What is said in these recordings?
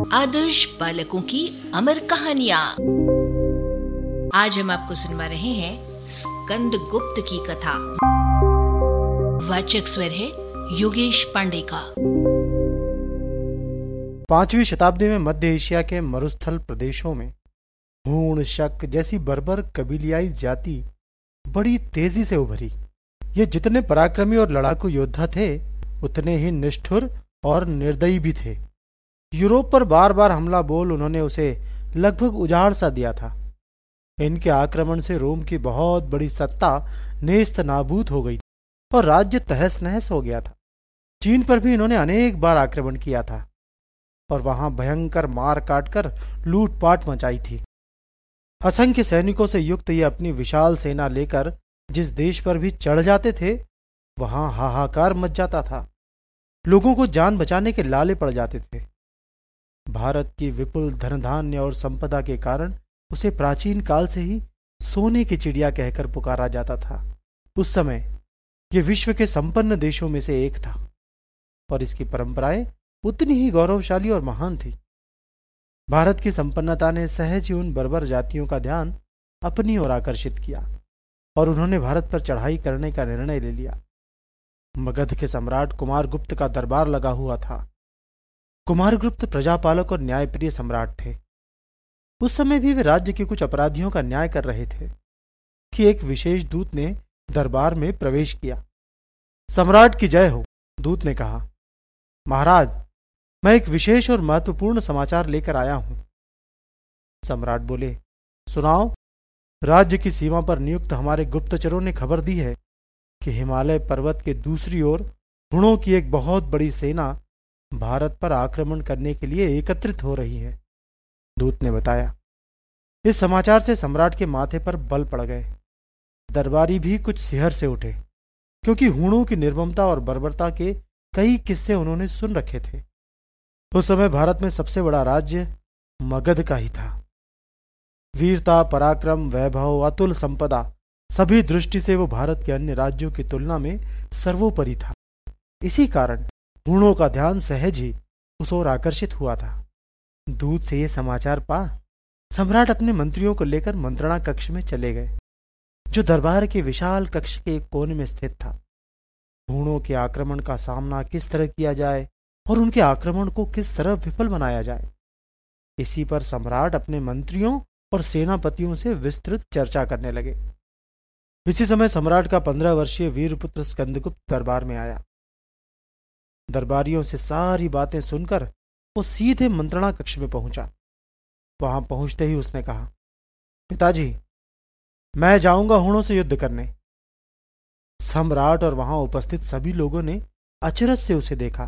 आदर्श बालकों की अमर कहानियाँ। आज हम आपको सुनवा रहे हैं स्कंदगुप्त की कथा। वाचक स्वर है योगेश पांडे का। 5वीं शताब्दी में मध्य एशिया के मरुस्थल प्रदेशों में हूण, शक जैसी बर्बर कबीलियाई जाति बड़ी तेजी से उभरी। ये जितने पराक्रमी और लड़ाकू योद्धा थे, उतने ही निष्ठुर और निर्दयी भी थे। यूरोप पर बार बार हमला बोल उन्होंने उसे लगभग उजाड़ सा दिया था। इनके आक्रमण से रोम की बहुत बड़ी सत्ता नेस्त नाबूद हो गई और राज्य तहस नहस हो गया था। चीन पर भी इन्होंने अनेक बार आक्रमण किया था और वहां भयंकर मार काट कर लूटपाट मचाई थी। असंख्य सैनिकों से युक्त ये अपनी विशाल सेना लेकर जिस देश पर भी चढ़ जाते थे, वहां हाहाकार मच जाता था। लोगों को जान बचाने के लाले पड़ जाते थे। भारत की विपुल धनधान्य और संपदा के कारण उसे प्राचीन काल से ही सोने की चिड़िया कहकर पुकारा जाता था। उस समय यह विश्व के संपन्न देशों में से एक था और इसकी परंपराएं उतनी ही गौरवशाली और महान थी। भारत की संपन्नता ने सहज ही उन बर्बर जातियों का ध्यान अपनी ओर आकर्षित किया और उन्होंने भारत पर चढ़ाई करने का निर्णय ले लिया। मगध के सम्राट कुमारगुप्त का दरबार लगा हुआ था। कुमारगुप्त प्रजापालक और न्यायप्रिय सम्राट थे। उस समय भी वे राज्य के कुछ अपराधियों का न्याय कर रहे थे कि एक विशेष दूत ने दरबार में प्रवेश किया। सम्राट की जय हो, दूत ने कहा। महाराज, मैं एक विशेष और महत्वपूर्ण समाचार लेकर आया हूं। सम्राट बोले, सुनाओ। राज्य की सीमा पर नियुक्त हमारे गुप्तचरों ने खबर दी है कि हिमालय पर्वत के दूसरी ओर हुणों की एक बहुत बड़ी सेना भारत पर आक्रमण करने के लिए एकत्रित हो रही है। दूत ने बताया। इस समाचार से सम्राट के माथे पर बल पड़ गए। दरबारी भी कुछ सिहर से उठे, क्योंकि हुणों की निर्ममता और बर्बरता के कई किस्से उन्होंने सुन रखे थे। उस समय भारत में सबसे बड़ा राज्य मगध का ही था। वीरता, पराक्रम, वैभव, अतुल संपदा, सभी दृष्टि से वो भारत के अन्य राज्यों की तुलना में सर्वोपरि था। इसी कारण हुणों का ध्यान सहज ही उस ओर आकर्षित हुआ था। दूत से ये समाचार पा सम्राट अपने मंत्रियों को लेकर मंत्रणा कक्ष में चले गए, जो दरबार के विशाल कक्ष के एक कोने में स्थित था। हुणों के आक्रमण का सामना किस तरह किया जाए और उनके आक्रमण को किस तरह विफल बनाया जाए, इसी पर सम्राट अपने मंत्रियों और सेनापतियों से विस्तृत चर्चा करने लगे। इसी समय सम्राट का 15 वर्षीय वीरपुत्र स्कंदगुप्त दरबार में आया। दरबारियों से सारी बातें सुनकर वो सीधे मंत्रणा कक्ष में पहुंचा। वहां पहुंचते ही उसने कहा, पिताजी, मैं जाऊंगा हुणों से युद्ध करने। सम्राट और वहां उपस्थित सभी लोगों ने अचरज से उसे देखा।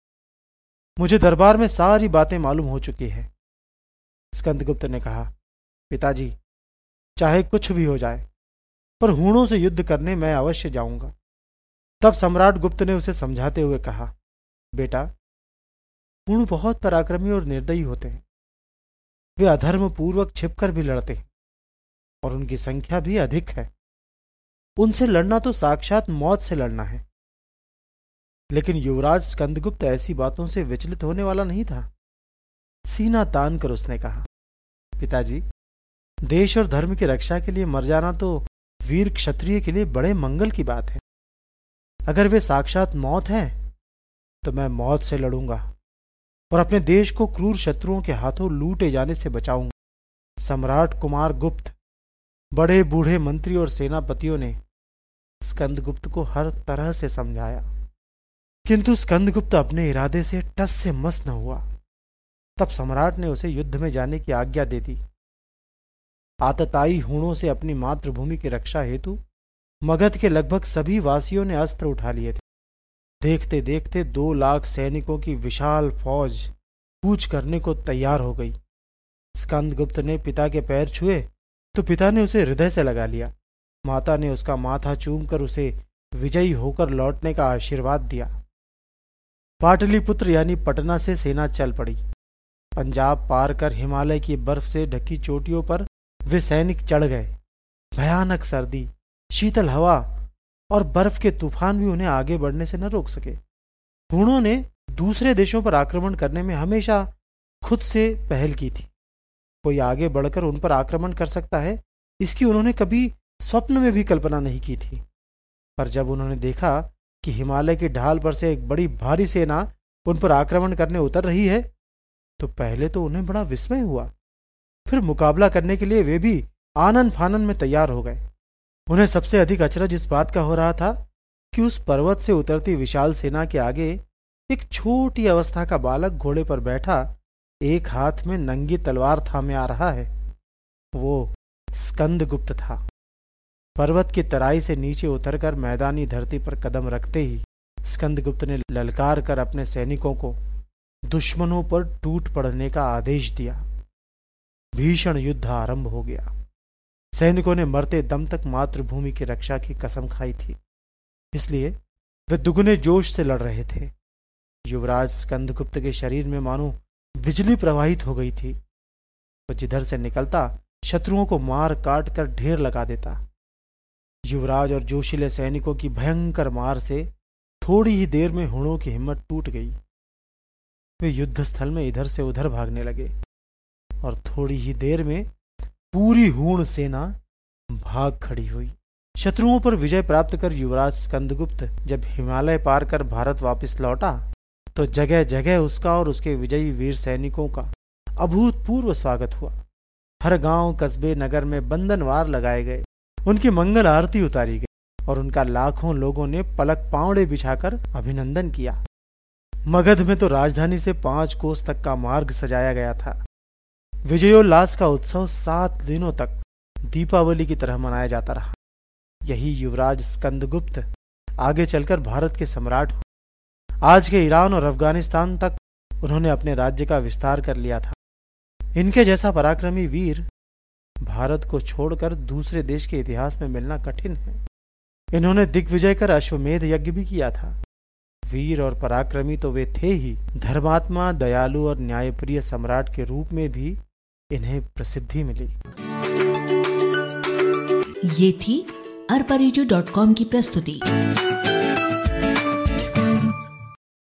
मुझे दरबार में सारी बातें मालूम हो चुकी है। स्कंदगुप्त ने कहा, पिताजी, चाहे कुछ भी हो जाए, पर हुणों से युद्ध करने मैं अवश्य जाऊंगा। तब सम्राट गुप्त ने उसे समझाते हुए कहा, बेटा, हुण बहुत पराक्रमी और निर्दयी होते हैं। वे अधर्म पूर्वक छिपकर भी लड़ते हैं और उनकी संख्या भी अधिक है। उनसे लड़ना तो साक्षात मौत से लड़ना है। लेकिन युवराज स्कंदगुप्त ऐसी बातों से विचलित होने वाला नहीं था। सीना तान कर उसने कहा, पिताजी, देश और धर्म की रक्षा के लिए मर जाना तो वीर क्षत्रिय के लिए बड़े मंगल की बात है। अगर वे साक्षात मौत हैं, तो मैं मौत से लड़ूंगा और अपने देश को क्रूर शत्रुओं के हाथों लूटे जाने से बचाऊंगा। सम्राट कुमारगुप्त, बड़े बूढ़े मंत्री और सेनापतियों ने स्कंदगुप्त को हर तरह से समझाया, किंतु स्कंदगुप्त अपने इरादे से टस से मस न हुआ। तब सम्राट ने उसे युद्ध में जाने की आज्ञा दे दी। आतताई हुणों से अपनी मातृभूमि की रक्षा हेतु मगध के लगभग सभी वासियों ने अस्त्र उठा लिए थे। देखते देखते 2 लाख सैनिकों की विशाल फौज कूच करने को तैयार हो गई। स्कंदगुप्त ने पिता के पैर छुए तो पिता ने उसे हृदय से लगा लिया। माता ने उसका माथा चूमकर उसे विजयी होकर लौटने का आशीर्वाद दिया। पाटलिपुत्र यानी पटना से सेना चल पड़ी। पंजाब पार कर हिमालय की बर्फ से ढकी चोटियों पर वे सैनिक चढ़ गए। भयानक सर्दी, शीतल हवा और बर्फ के तूफान भी उन्हें आगे बढ़ने से न रोक सके। हुणों ने दूसरे देशों पर आक्रमण करने में हमेशा खुद से पहल की थी। कोई आगे बढ़कर उन पर आक्रमण कर सकता है, इसकी उन्होंने कभी स्वप्न में भी कल्पना नहीं की थी। पर जब उन्होंने देखा कि हिमालय की ढाल पर से एक बड़ी भारी सेना उन पर आक्रमण करने उतर रही है, तो पहले तो उन्हें बड़ा विस्मय हुआ। फिर मुकाबला करने के लिए वे भी आनन फानन में तैयार हो गए। उन्हें सबसे अधिक अचरज इस बात का हो रहा था कि उस पर्वत से उतरती विशाल सेना के आगे एक छोटी अवस्था का बालक घोड़े पर बैठा एक हाथ में नंगी तलवार थामे आ रहा है। वो स्कंदगुप्त था। पर्वत की तराई से नीचे उतरकर मैदानी धरती पर कदम रखते ही स्कंदगुप्त ने ललकार कर अपने सैनिकों को दुश्मनों पर टूट पड़ने का आदेश दिया। भीषण युद्ध आरंभ हो गया। सैनिकों ने मरते दम तक मातृभूमि की रक्षा की कसम खाई थी, इसलिए वे दुगने जोश से लड़ रहे थे। युवराज स्कंदगुप्त के शरीर में मानो बिजली प्रवाहित हो गई थी। वह जिधर से निकलता शत्रुओं को मार काट कर ढेर लगा देता। युवराज और जोशीले सैनिकों की भयंकर मार से थोड़ी ही देर में हुणों की हिम्मत टूट गई। वे युद्ध स्थल में इधर से उधर भागने लगे और थोड़ी ही देर में पूरी हूण सेना भाग खड़ी हुई। शत्रुओं पर विजय प्राप्त कर युवराज स्कंदगुप्त जब हिमालय पार कर भारत वापस लौटा तो जगह जगह उसका और उसके विजयी वीर सैनिकों का अभूतपूर्व स्वागत हुआ। हर गांव, कस्बे, नगर में बंधनवार लगाए गए, उनकी मंगल आरती उतारी गई और उनका लाखों लोगों ने पलक पावड़े बिछाकर अभिनंदन किया। मगध में तो राजधानी से 5 कोस तक का मार्ग सजाया गया था। विजयोल्लास का उत्सव 7 दिनों तक दीपावली की तरह मनाया जाता रहा। यही युवराज स्कंदगुप्त आगे चलकर भारत के सम्राट हुए। आज के ईरान और अफगानिस्तान तक उन्होंने अपने राज्य का विस्तार कर लिया था। इनके जैसा पराक्रमी वीर भारत को छोड़कर दूसरे देश के इतिहास में मिलना कठिन है। इन्होंने दिग्विजय कर अश्वमेध यज्ञ भी किया था। वीर और पराक्रमी तो वे थे ही, धर्मात्मा, दयालु और न्यायप्रिय सम्राट के रूप में भी इन्हें प्रसिद्धि मिली। ये थी arparejo.com की प्रस्तुति।